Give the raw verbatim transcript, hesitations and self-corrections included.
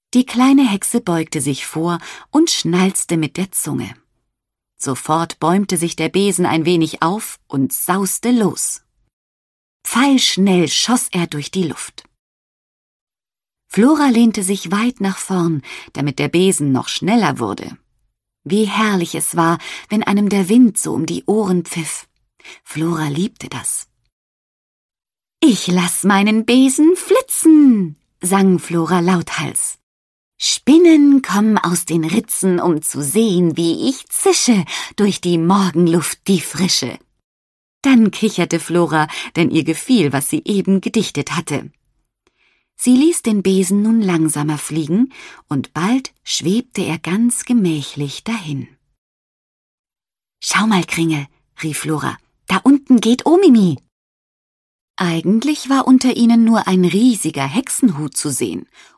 Die kleine Hexe beugte sich vor und schnalzte mit der Zunge. Sofort bäumte sich der Besen ein wenig auf und sauste los. Pfeilschnell schoss er durch die Luft. Flora lehnte sich weit nach vorn, damit der Besen noch schneller wurde. Wie herrlich es war, wenn einem der Wind so um die Ohren pfiff. Flora liebte das. »Ich lass meinen Besen flitzen«, sang Flora lauthals. »Spinnen kommen aus den Ritzen, um zu sehen, wie ich zische durch die Morgenluft die Frische.« Dann kicherte Flora, denn ihr gefiel, was sie eben gedichtet hatte. Sie ließ den Besen nun langsamer fliegen, und bald schwebte er ganz gemächlich dahin. »Schau mal, Kringel«, rief Flora, »da unten geht Omimi.« Eigentlich war unter ihnen nur ein riesiger Hexenhut zu sehen,